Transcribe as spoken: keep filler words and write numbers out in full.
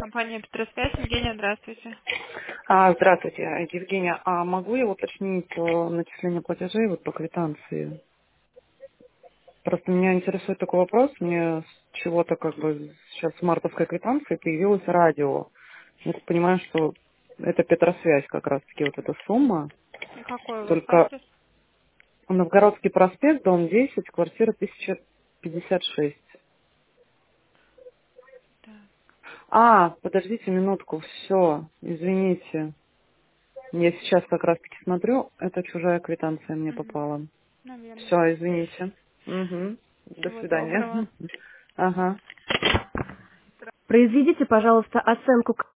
Компания Петросвязь. Евгения, здравствуйте. А, здравствуйте, Евгения. А могу я уточнить э, начисление платежей вот по квитанции? Просто меня интересует такой вопрос. Мне с чего-то как бы сейчас в мартовской квитанции появилось радио. Я так понимаю, что это Петросвязь как раз-таки вот эта сумма. И какой у вас Только адрес? Новгородский проспект, дом десять, квартира тысяча пятьдесят шесть. Так. А, подождите минутку, все, извините. Я сейчас как раз-таки смотрю, это чужая квитанция мне Угу. попала. Наверное. Все, извините. Угу. До Всего свидания. доброго. Ага. Произведите, пожалуйста, оценку